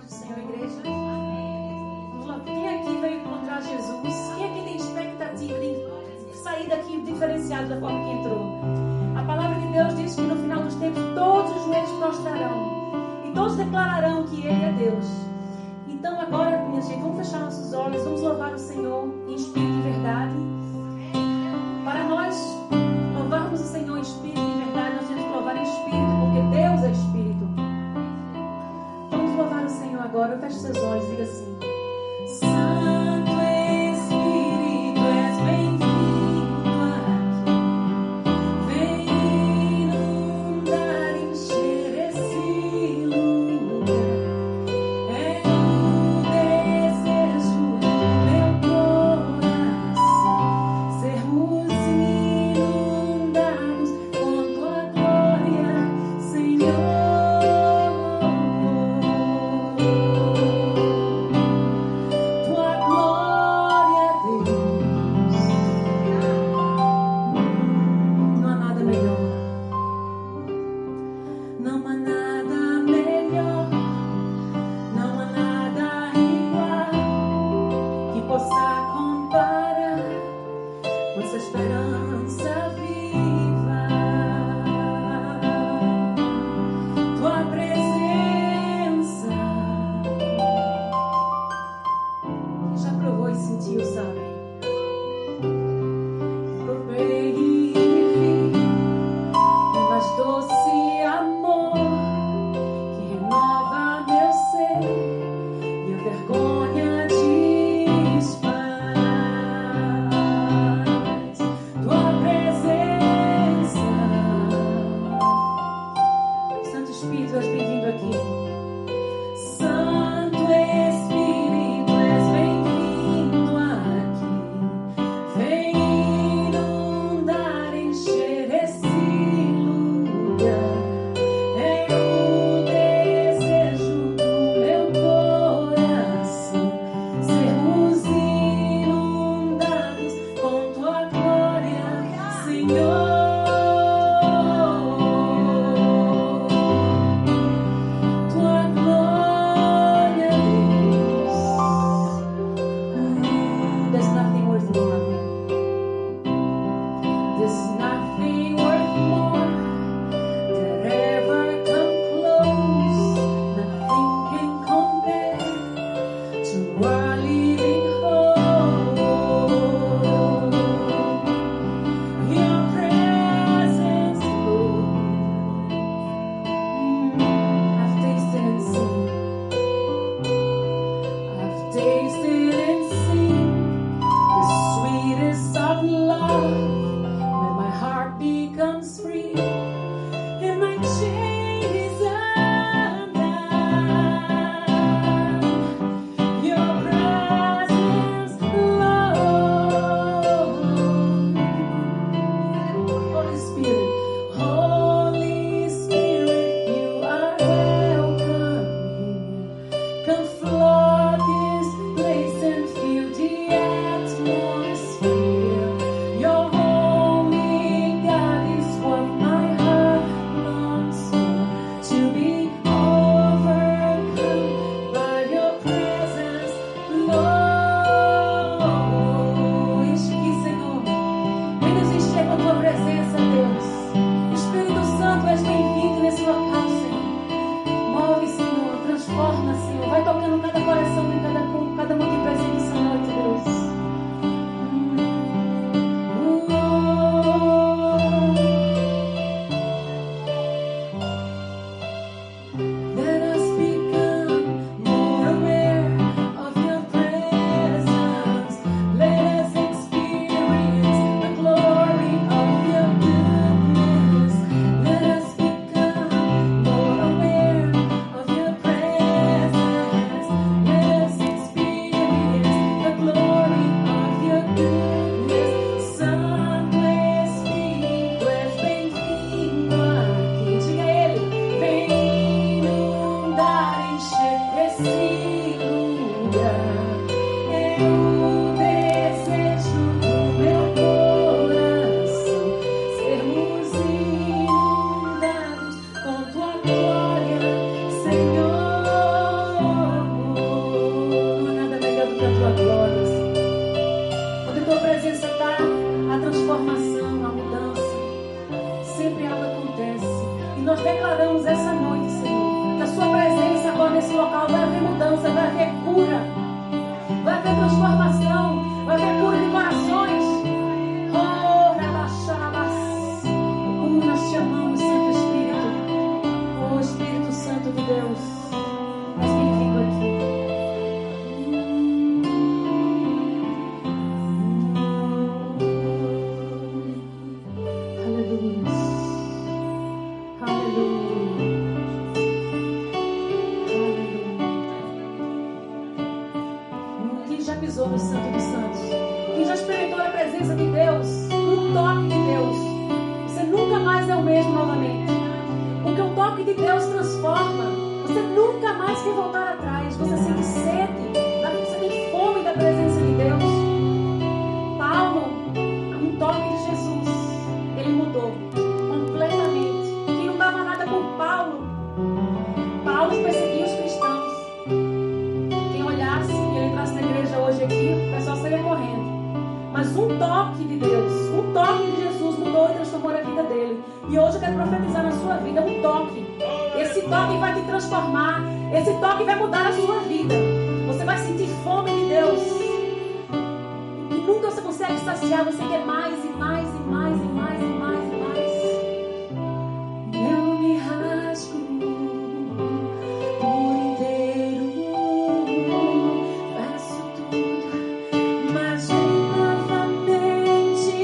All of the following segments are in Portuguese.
do Senhor, igreja? Vamos lá. Quem aqui veio encontrar Jesus? Quem aqui tem expectativa de sair daqui diferenciado da forma que entrou? A palavra de Deus diz que no final dos tempos todos os joelhos prostrarão e todos declararão que Ele é Deus. Então agora, minha gente, vamos fechar nossos olhos, vamos louvar o Senhor em espírito e verdade. Para nós louvarmos o Senhor em espírito e verdade, nós temos que louvar em espírito, porque Deus é espírito. Vamos louvar o Senhor agora. Feche seus olhos e diga assim: Santo Espírito, és bem-vindo aqui. Vem inundar, encher esse lugar. É o desejo do meu coração sermos inundados com tua glória, Senhor. Tua pisou no Santo dos Santos? Quem já experimentou a presença de Deus, o toque de Deus? Você nunca mais é o mesmo novamente. Porque o toque de Deus transforma. Você nunca mais quer voltar atrás. Você sente sede, você tem fome da presença de Deus. Paulo, um toque de Jesus, ele mudou completamente. Quem não dava nada com Paulo perseguia os cristãos. Quem olhasse e ele entrasse na igreja hoje aqui, o pessoal saía correndo. Mas um toque de Deus, um toque de Jesus mudou e transformou a vida dele. E hoje eu quero profetizar na sua vida um toque. Esse toque vai te transformar. Esse toque vai mudar a sua vida. Você vai sentir fome de Deus. E nunca você consegue saciar. Você quer mais e mais e mais e mais e mais e mais. Eu me rasgo por inteiro. Faço tudo, mas vem novamente.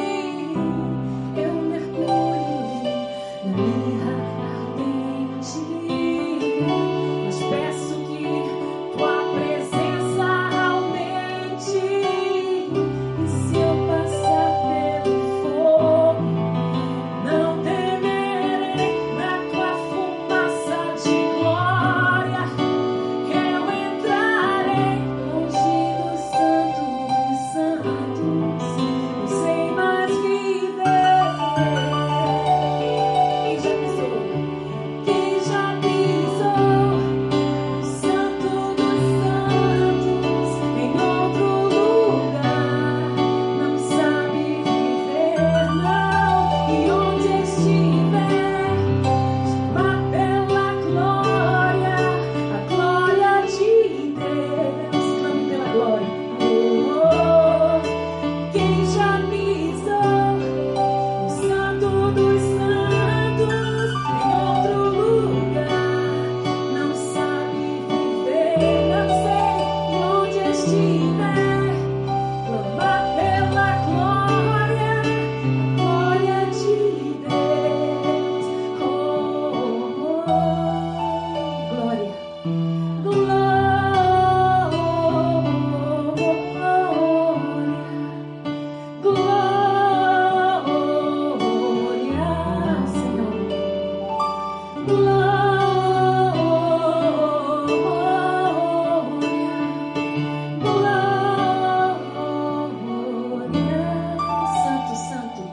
Eu mergulho na mirra ardente. Mas peço que tua presença aumente. E se eu passar pelo fogo, não temerei. Na tua fumaça de glória eu entrarei. Longe do Santo dos Santos, não sei mais viver. Quem já pisou no Santo dos Santos, em outro lugar, não sabe viver, não. E onde estiver, chama pela glória, a glória de Deus. Clame pela glória. Quem já pisou no Santo dos Santos, em outro lugar, não sabe viver, não sei. E onde estiver, clama pela glória, a glória de Deus. Glória, glória, Senhor. Glória, Santo, Santo,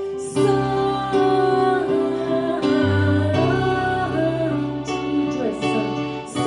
Santo, Tu és santo,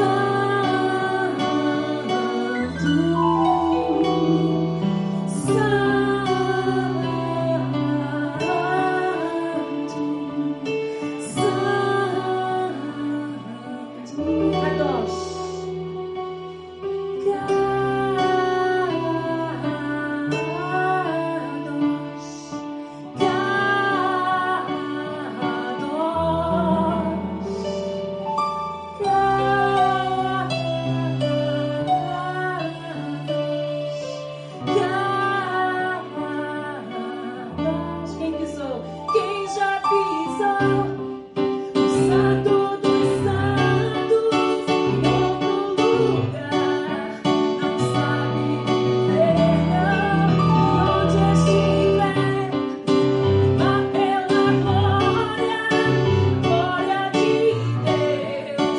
Quem pisou? Quem já pisou no Santo dos Santos, em outro lugar, não sabe viver, não. Onde estiver, vá pela glória, glória de Deus.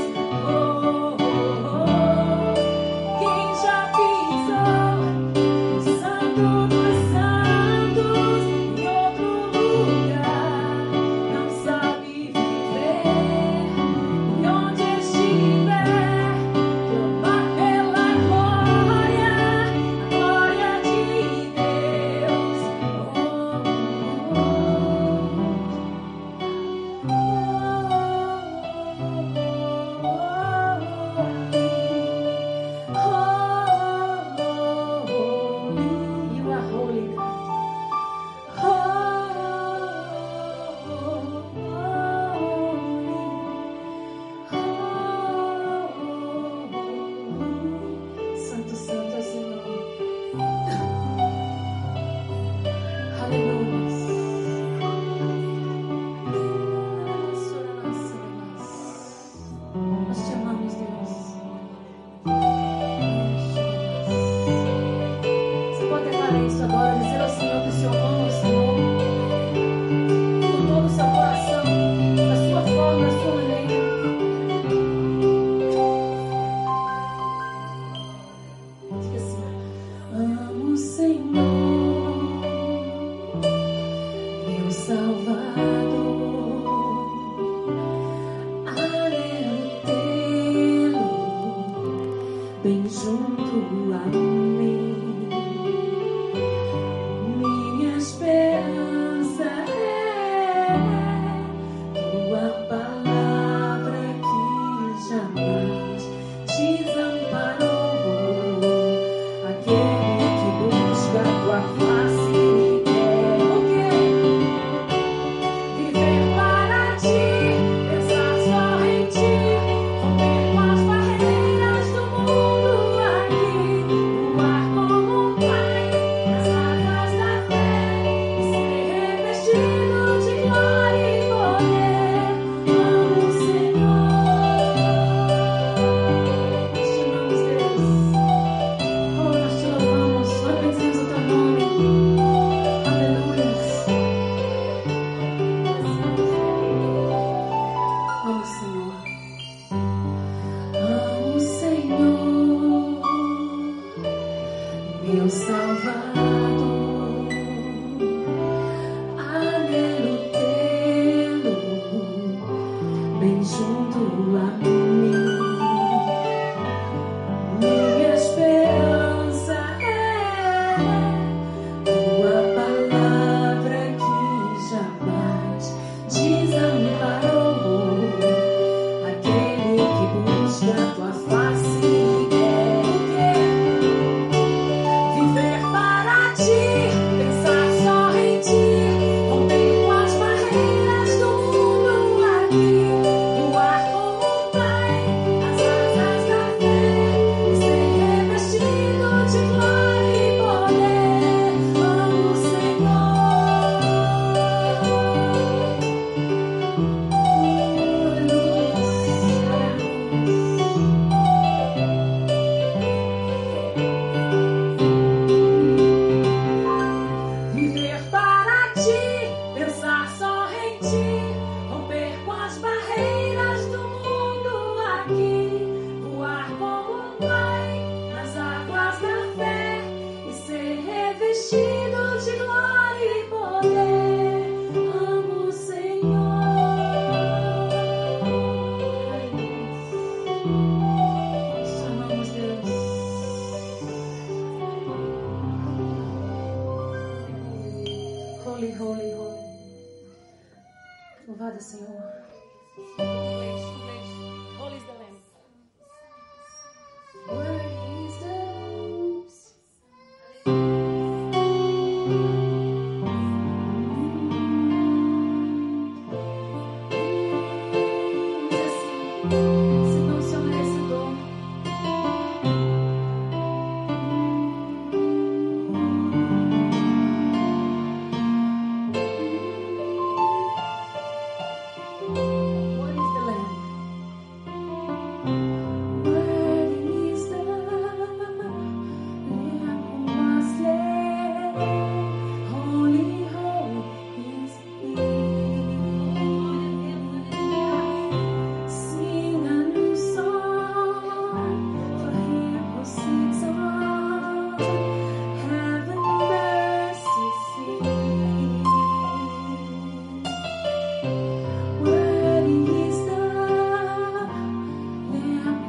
Quem já pisou no Santo dos Santos, em outro lugar, não sabe viver. E onde estiver, clama pela glória, a glória de Deus. You are holy, God. Santo, Santo é o Senhor. Aleluia. Nós te amamos, Deus. bem junto a mim. Minha esperança é tua palavra que jamais desamparou. Aquele que busca tua face e quer o quê? Viver para ti, pensar só em ti, romper com as barreiras do mundo aqui, voar como um pai nas asas da fé e ser revestido de glória e poder. Amo o Senhor. Nós te amamos, Deus. Oh, nós te louvamos, nós bendizemos o teu nome. Aleluia. Amo o Senhor. Amo o Senhor, meu Salvador. Anelo tê-lo bem junto a mim. Minha esperança é tua palavra que jamais desamparou. Aquele que busca tua face e quer o quê? Viver para ti, pensar só em ti, romper com as barreiras do mundo aqui, voar como um pai nas asas da fé e ser revestido de glória e poder. Amo o Senhor. Viver para ti, pensar só em ti, romper com as barreiras do mundo aqui, voar como um pai nas águas da fé e ser revestido de glória e poder. Amo o Senhor. Nós te amamos, Deus. Holy, holy, holy. Louvado Senhor. Holy is the Lamb. Worthy is the Lamb. Se não se merecedor. What is the Lamb? Worthy is the Lamb who was slain. Holy, holy is He. Sing a new song, for Him who sits on heaven mercy seat. Worthy is the Lamb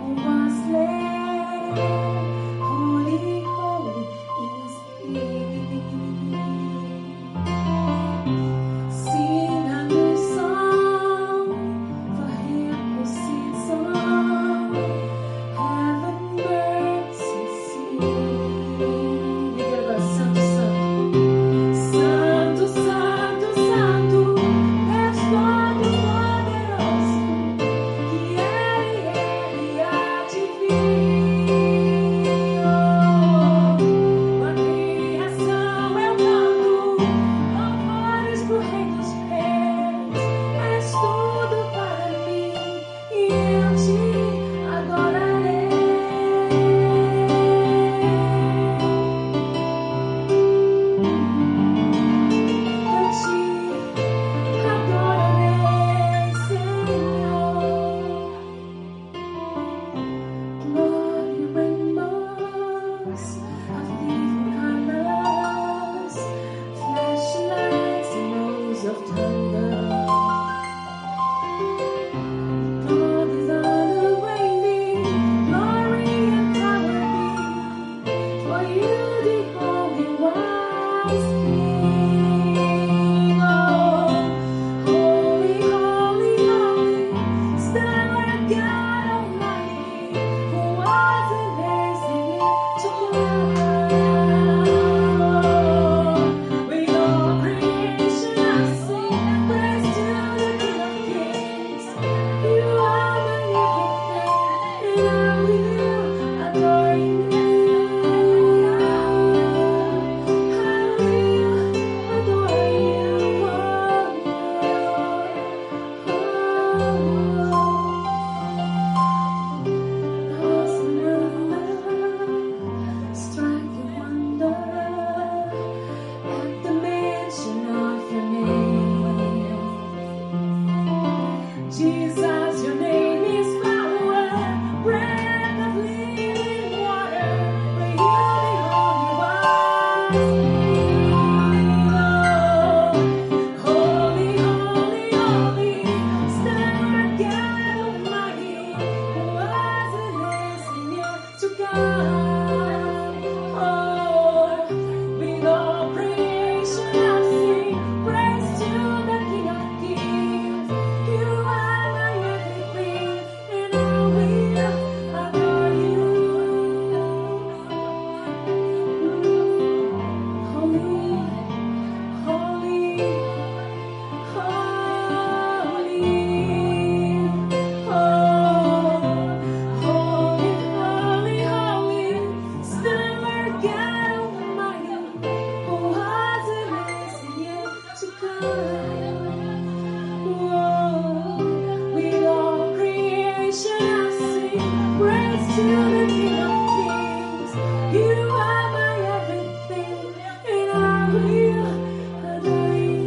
Still the King of Kings. You are my everything, and I will adore you.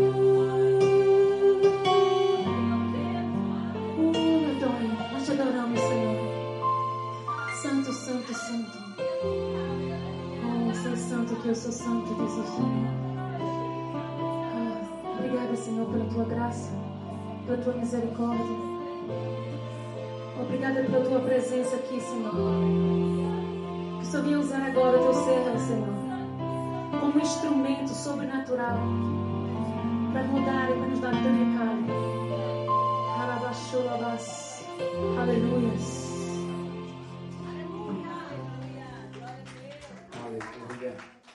Adore, nós te adoramos, Senhor. Santo, santo, santo. Oh, sei santo que eu sou santo, diz o Senhor. Obrigada, Senhor, pela tua graça, pela tua misericórdia. Obrigada pela tua presença aqui, Senhor. Que o Senhor venha usar agora o teu servo, Senhor, como instrumento sobrenatural para mudar e para nos dar o teu recado. Aleluias. Aleluia.